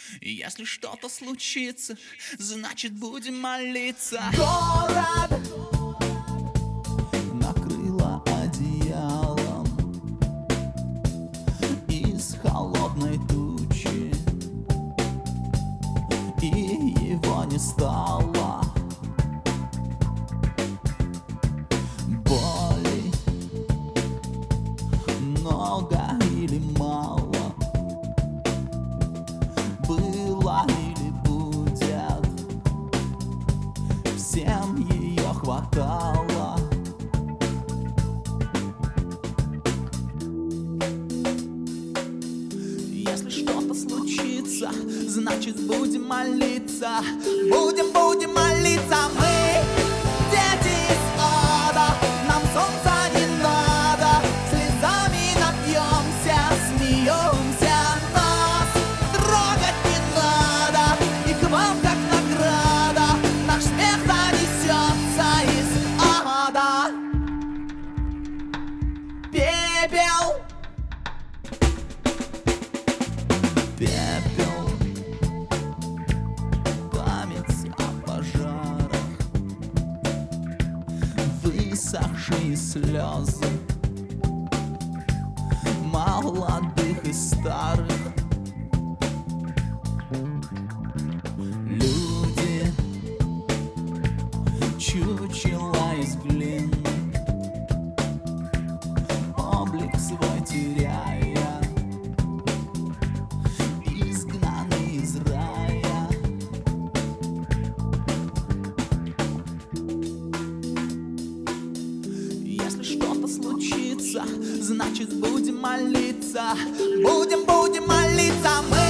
Если что-то случится, значит будем молиться. Город накрыло одеялом из холодной тучи, и его не стало. Боли много или мало, было или будет, всем ее хватало. Если что-то случится, значит будем молиться. Будем молиться. Мы дети из ада, нам солнца не надо. Слезами напьемся, смеемся, нас трогать не надо. И к вам как награда наш смех донесется из ада. Пепел. Пепел, память о пожарах, высохшие слезы молодых и старых. Люди, чучела из глины, облик свой теряя, изгнаны из рая. Если что-то случится, значит будем молиться. Будем молиться. Мы